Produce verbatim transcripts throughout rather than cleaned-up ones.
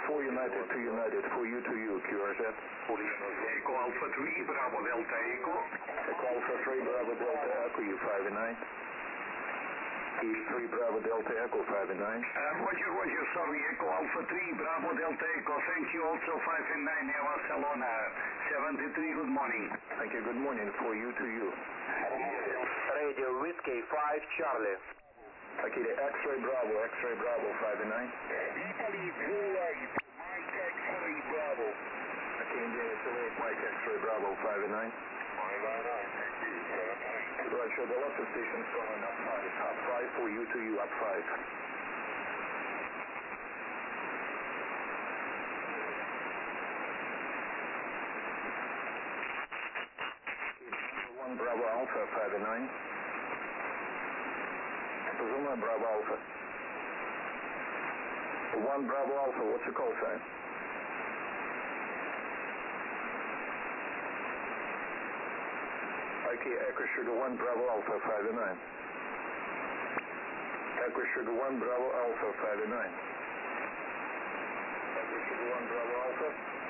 four United to United, for you to you, Q R Z. Echo Alpha three, Bravo Delta Echo. Echo Alpha three, Bravo Delta Echo, you five and nine. E three, Bravo Delta Echo, five and nine. Uh, Roger, Roger, sorry, Echo Alpha three, Bravo Delta Echo, thank you, also five and nine, Air Barcelona, seventy-three, good morning. Thank you, good morning, for you to you. Radio Whiskey five, Charlie. Okay, the X-ray Bravo, X-ray Bravo, five and nine. Italy, blue light, Mike X-ray Bravo. Okay, Indiana Silver, Mike X-ray Bravo, five and nine. Roger, the lots of stations going up five. Up five, for you to you, up five. one Bravo Alpha, five and nine. Zuma Bravo Alpha. one Bravo Alpha, what's your call sign? Okay, Echo Sugar one Bravo Alpha, five and nine. Echo Sugar one Bravo Alpha, five and nine. Echo Sugar one Bravo Alpha.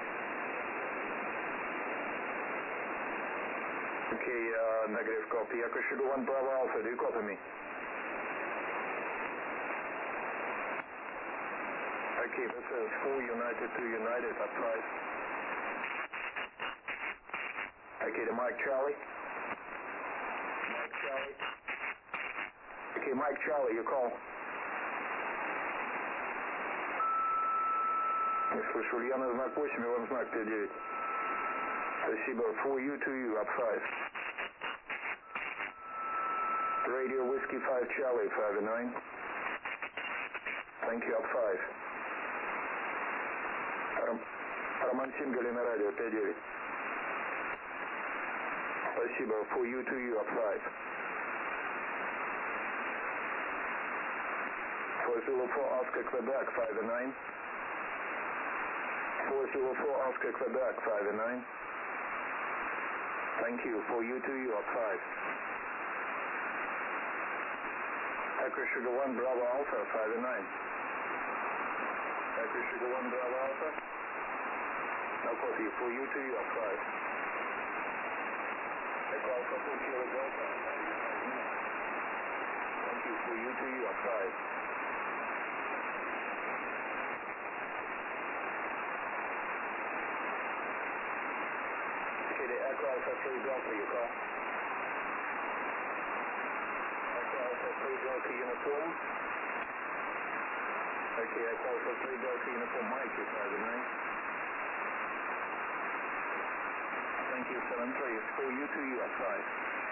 Okay, uh, negative copy. Echo Sugar one Bravo Alpha, do you copy me? Okay, this is four United to United at five. Okay, to Mike Charlie. Mike Charlie. Okay, Mike Charlie, you call. Не слышу, Ульяна знак восемь, Иван знак Т девять. Спасибо. four U to you, up five. Radio Whiskey five Charlie, five and nine. Thank you, up five. Роман Сингали на радио, Т девять. Спасибо. four U to you, up five. four zero four Oscar Quebec, five and nine. four zero four Oscar Quebec, five and nine. Thank you. four U to you, up five. Echo Sugar one Bravo Alpha, five and nine. Echo Sugar one Bravo Alpha. No copy. four U to you, up five. Echo Alpha four Kilo Delta. Thank you. four U to you, up five. Okay, the Echo Alpha three Delta, you call. Echo Alpha three Delta uniform. Okay, Echo Alpha three Delta uniform, Mike, you five and nine. Thank you, seven three. It's four U to you, up five.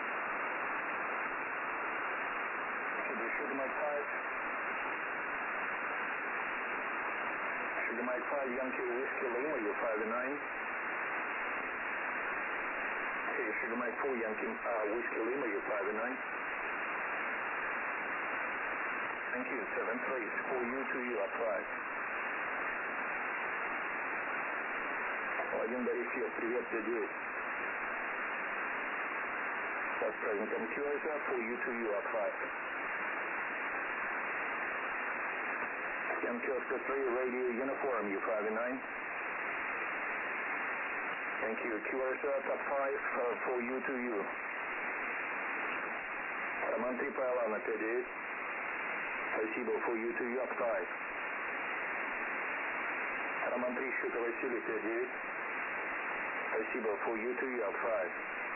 Okay, do Sugar Mike five. Sugar Mike five, Yankee Whiskey Lima, you five and nine. Okay, Sugar Mike four, Yankee uh, Whiskey Lima, you five and nine. Thank you, seven three. It's four U to you, up five. Один Борисов, привет, Т девять. С праздником Q R Z, four U to you, up five. Yankee Oscar three, Radio Uniform, you five and nine. Thank you. Q R Z, up five, uh, four U to you. Роман три Пайлана, Т девять. Спасибо, four U to you, up five. Роман три Щука Василий, Т девять. Спасибо, four U to you, up five.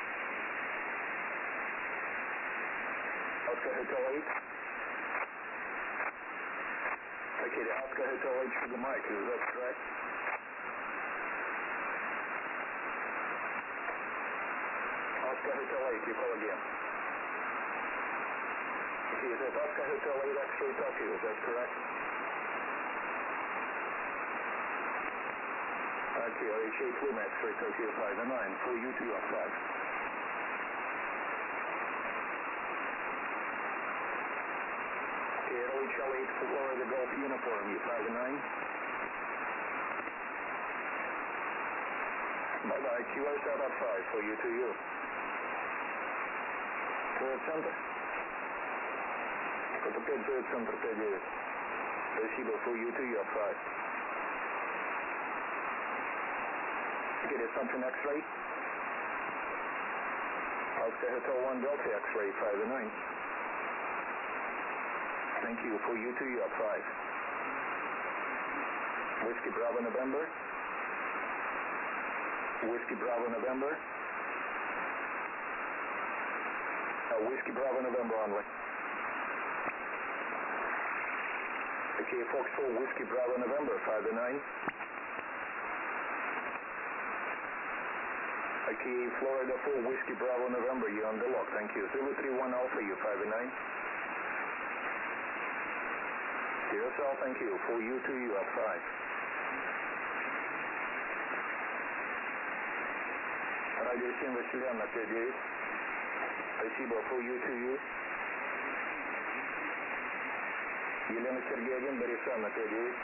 Oscar Hotel eight. Okay, the Oscar Hotel eight Sugar Mike, is that correct? Oscar Hotel eight, you call again. Okay, is that Oscar Hotel eight X-ray Tokyo, is that correct? Okay, R H eight Lima X-ray Tokyo five and nine, four U to you, up five. Okay, L H L eight Florida Golf Uniform, you five and nine. Bye-bye, Q R Z up five, four U to you. Твой центр? Это пять центр Т девять. Спасибо, four U to you, up five. Get it something X-ray. Oscar Hotel one Delta X-ray five and nine. Thank you. For you two, you are five. Whiskey Bravo November. Whiskey Bravo November. Uh, Whiskey Bravo November only. Okay, Fox four Whiskey Bravo November five and nine. Okay, Florida four Whiskey Bravo November, you on the lock, thank you. Zulu three one Alpha, you five and nine. T S L, thank you. For you two, you are five. Radio семь Василян на пять девять. Спасибо. For you two, you. Елена Сергей один, Борисан на пять девять.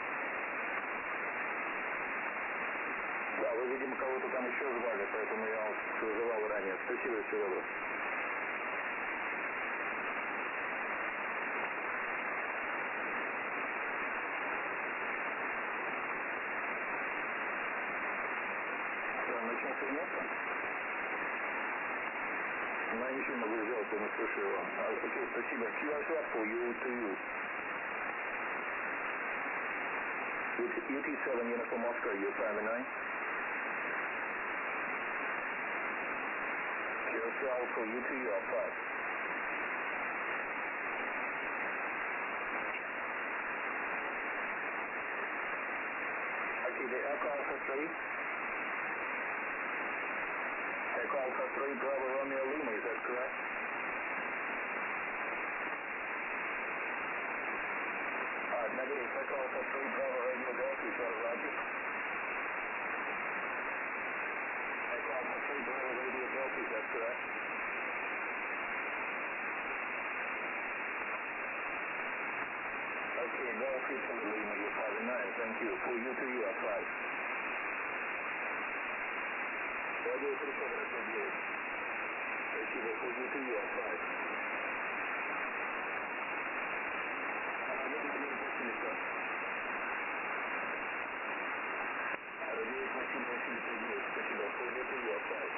Да, вы, видимо, кого-то там еще звали, поэтому я вас вызывал ранее. Спасибо, всего доброго. Начнется место? Но я ничего не могу сделать, я не слышу его. А, окей, спасибо. Q R swap for you to you. U T seven Uniform Oscar, you five and nine. Q R swap for you to you are five. Okay, the Echo Alpha three. Echo Alpha three, Bravo Romeo Lima, is that correct? Uh, negative, Echo Alpha three, Bravo Radio Delta, is that Roger? Echo Alpha three, Bravo Radio Delta, is that correct? Okay, Golf Italy Lima, you're five and nine, thank you. For you two, you are five. Radio three seven eight. Спасибо, for you two, you are five. Radio eight восемьдесят. Radio eight восемьдесят. Спасибо, for you two, you are five.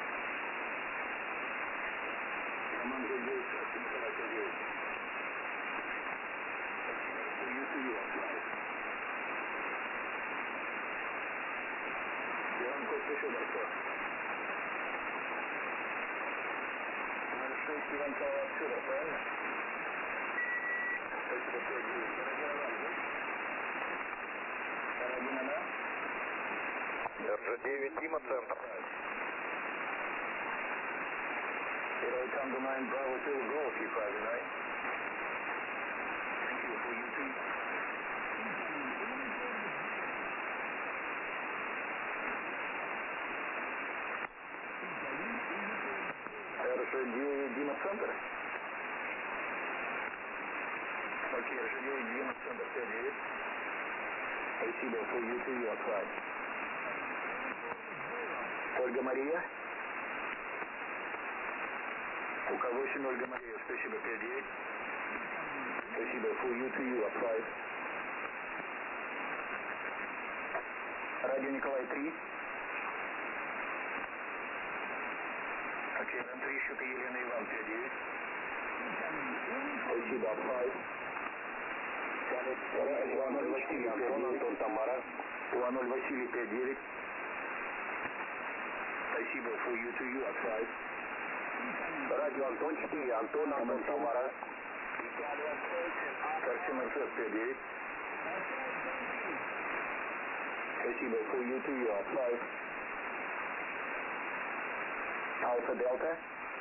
Команда девять, Николай девять. For you two, you are five. Я вам кое-что большое. шесть Иванцова отсюда, правильно? Спасибо, Сергей. Карабин она? эр джи девять, Дима, центр. Zero Tango nine Bravo two Golf, you five and nine. Thank you for you two. эр джи девять Дима центр. Окей, эр джи девять Дима центр пять девять. Спасибо, for you two, you are five. Ольга Мария. У кого восемь Ольга Мария, спасибо, пять девять. Спасибо, for you two, you are five. Радио Николай три. Окей, эн три счета Елена Иван пять девять. Спасибо, five. два ноль Василий Антон, Антон Тамара. два ноль Василий пять девять. Спасибо, for you two, you are five. Радио Антон четыре, Антон, Антон Тамара. Торсин эр пять девять. Спасибо, for you two, you are five. Alpha Delta.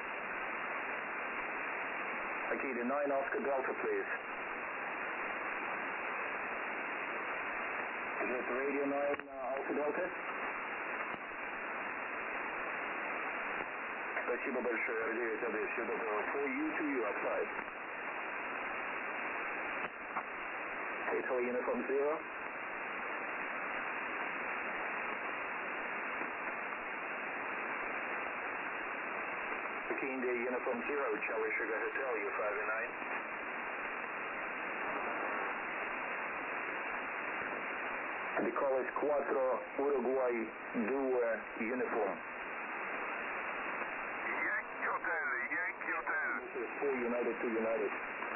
Okay, the nine Oscar Delta, please. Is it Radio nine uh, Alpha Delta? Спасибо большое, эр девять эй ди, всего доброго. For you two, you are five. Hotel Uniform zero. Okay, India Uniform zero, Charlie Sugar Hotel, you five and nine. The call is Quattro Uruguay Due Uniform. Yankee Hotel, Yankee Hotel. This is four United to United.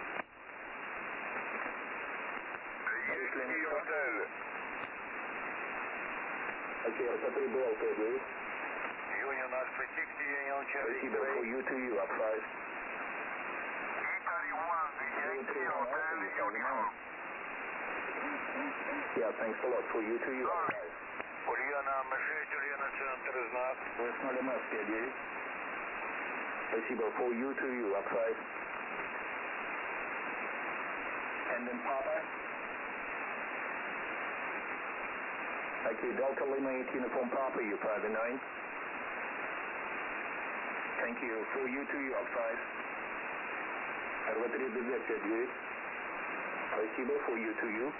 Yankee Hotel. Okay, Alpha three Bell, please. Union Alpha six, Union Charlie Receiver for you to you, up five. Italy one, Yankee Hotel, Uniform. Yeah, thanks a lot. For you to you, up five. Ульяна шесть, Ульяна центр, знак. West Нулемас, пять девять. Спасибо. For you to you, up five. And then Papa. Okay, Delta Lima eight Uniform Papa, you five and nine. Thank you. For you to you, up five. Alpha three B Z, пять девять. Спасибо. For you to you.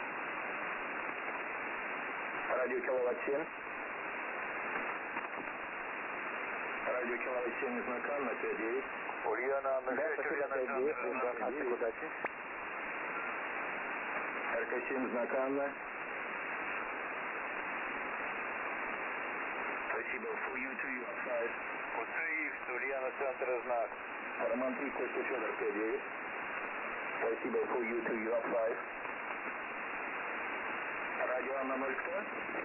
Радио Киловатт семь. Радио Киловатт семь знакомо, пять девять. Ульяна шесть, Ульяна центр, знак. эр ка семь знакомо. Спасибо. For you to you, up five. Уцеиф, Ульяна центр, знак. Роман три, Костя Федор, пять девять. Спасибо. For you to you, up five. Радио Анна ноль кто?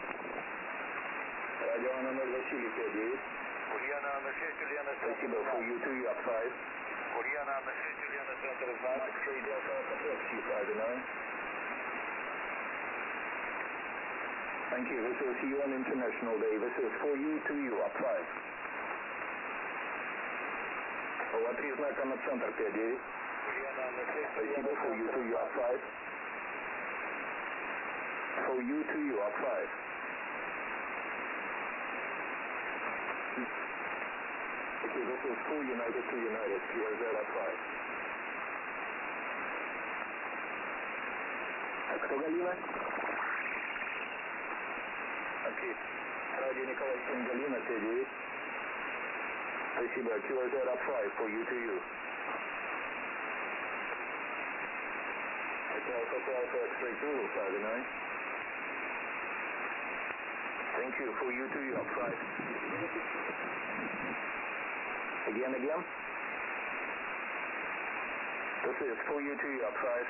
Радио Анна ноль Василий, пять девять. Ульяна шесть, Ульяна центр, Спасибо. For you to you, up five. Ульяна шесть, Ульяна центр, знак. Mike three Delta Alpha Foxy, five and nine. Thank you. This is U N International Day. This is for you to you, up five. ова три знака на центр, пять девять. Спасибо. For you to you, up five. For you to you, up five. Okay, this is full United to United, Q R Z up five. А кто Галина? Окей. Радио Николай семь Галина, пять девять. Спасибо. Q R Z up five, for you to you. Это Alpha Alpha X-ray Zulu, five and nine. Thank you. For you to you, up five. Again, again. This is for you to you, up five.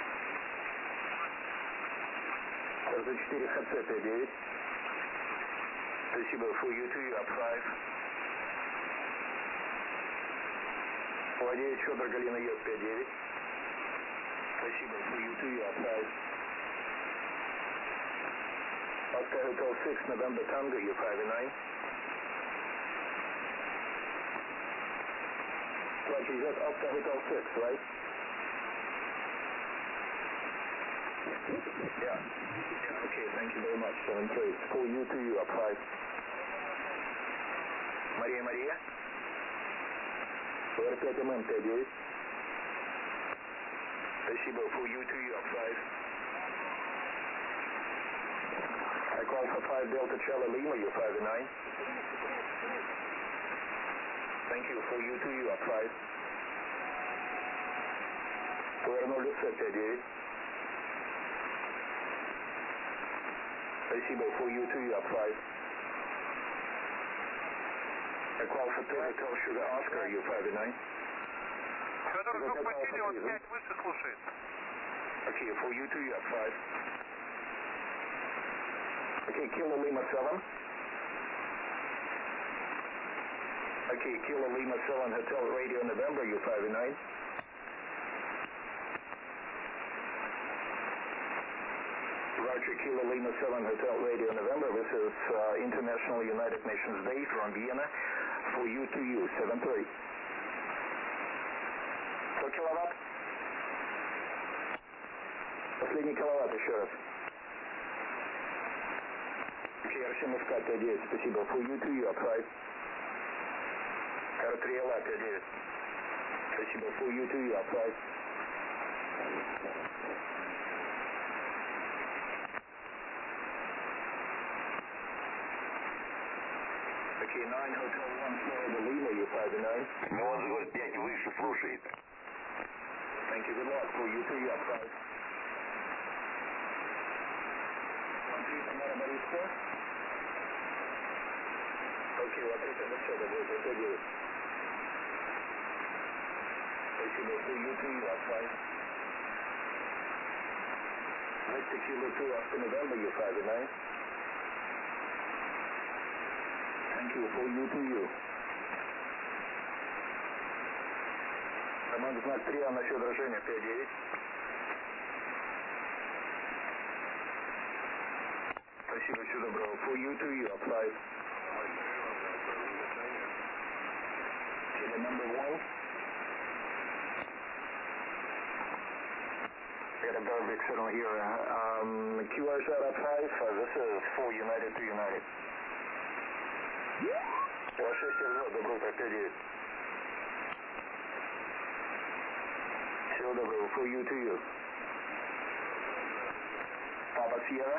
эр зэ четыре ха цэ, пять девять. Спасибо. For you to you, up five. Владеет Федор Галина Ед, пять девять. Спасибо. For you to you, up five. Oscar Hotel six, November Tango, you five and nine. Right, you got Oscar Hotel six, right? Yeah. Yeah, okay, thank you very much. seven three. For you to you, up five. Мария, Мария. эр пять эм эм, пять девять. Спасибо. For you to you, up five. I call for five Delta Charlie Lima, you five and nine. Thank you. For you to you, up five. Повернули пять девять. Спасибо. For you to you, up five. I call for three Hotel Sugar Oscar, you five and nine. Федор, звук Василий, он пять выше слушает. Okay, for you to you, up five. Okay, Kilo Lima seven. Okay, Kilo Lima seven Hotel Radio November, you five and nine. Roger, Kilo Lima seven Hotel Radio November. This is uh, International United Nations Day from Vienna. For you to you, seven three. сто киловатт? Последний киловатт еще раз. Окей, эр семь эф ка пять девять, спасибо. For you to you, up five. эр три эл а пять девять. Спасибо. For you to you, up five. Okay, nine Hotel one Florida Lima, you five and nine. Меланжеваль пять выше слушает. Thank you, good luck. For you to you, up five. four? Окей, ответ это все, добро, пять девять. Спасибо, for you two, U R five. Victor Kilo two, Oscar November, U five nine. Thank you, for you two, U. Команда знак три, а насчет отражения пять девять. Спасибо, всего доброго. For you two, U R five. Kilo number one. I got a Barvic signal here. Um, Q R Z at five. Uh, this is for United to United. шесть добро, пять девять. Всего доброго. For you to you. Papa Sierra.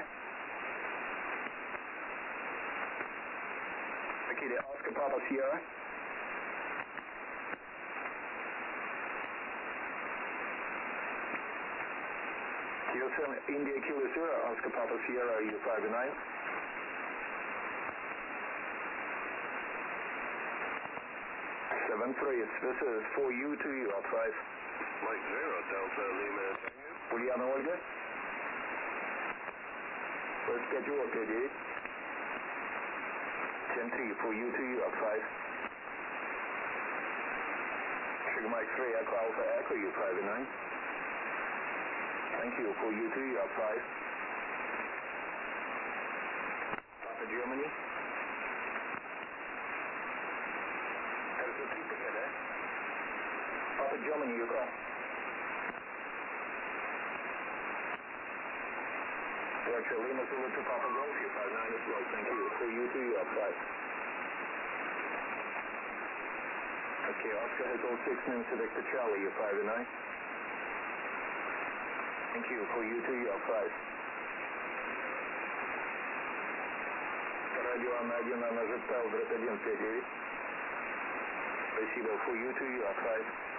Okay, Oscar Papa Sierra. Kilo seven, India Kilo zero, Oscar Papa Sierra, U five nine. Seven three, this is for you to you, R five. Mike zero, Delta Lima. Ульяна Ольга. Let's get you up, eight. ten three, for you to you, R five. Sugar Mike three, Echo Alpha Echo, U five nine. Thank you, for you to you, R five. Papa Germany. There's a three together. Papa Germany, you call. Roger, Lima Zulu to Papa Golf, U five nine as well, thank you. For you to you, R five. Okay, Oscar has all six minutes to Victor Charlie, U five nine. Thank you, for you to you, R five. Радио Анна один, Анна Жептал, Брат один, пять девять. Спасибо, for you to you, R five.